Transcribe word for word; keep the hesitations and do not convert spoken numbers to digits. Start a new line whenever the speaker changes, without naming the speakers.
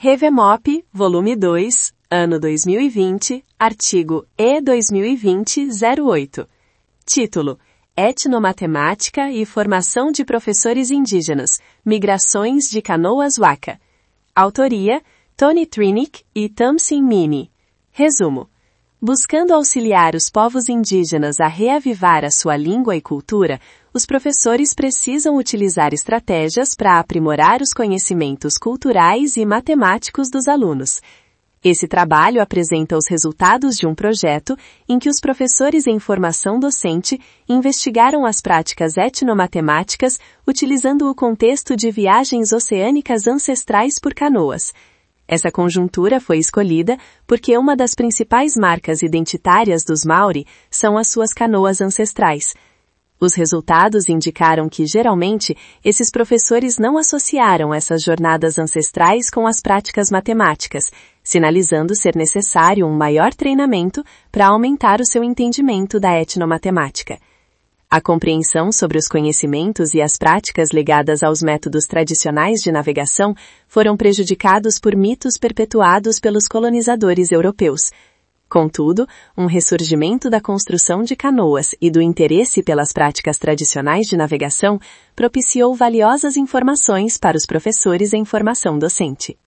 Revemop, volume dois, ano dois mil e vinte, artigo E dois mil e vinte ponto zero oito. Título: Etnomatemática e Formação de Professores Indígenas, Migrações de Canoas Waka. Autoria: Tony Trinick e Tamsin Mini. Resumo: buscando auxiliar os povos indígenas a reavivar a sua língua e cultura, os professores precisam utilizar estratégias para aprimorar os conhecimentos culturais e matemáticos dos alunos. Esse trabalho apresenta os resultados de um projeto em que os professores em formação docente investigaram as práticas etnomatemáticas utilizando o contexto de viagens oceânicas ancestrais por canoas. Essa conjuntura foi escolhida porque uma das principais marcas identitárias dos Maori são as suas canoas ancestrais. Os resultados indicaram que, geralmente, esses professores não associaram essas jornadas ancestrais com as práticas matemáticas, sinalizando ser necessário um maior treinamento para aumentar o seu entendimento da etnomatemática. A compreensão sobre os conhecimentos e as práticas ligadas aos métodos tradicionais de navegação foram prejudicados por mitos perpetuados pelos colonizadores europeus. Contudo, um ressurgimento da construção de canoas e do interesse pelas práticas tradicionais de navegação propiciou valiosas informações para os professores em formação docente.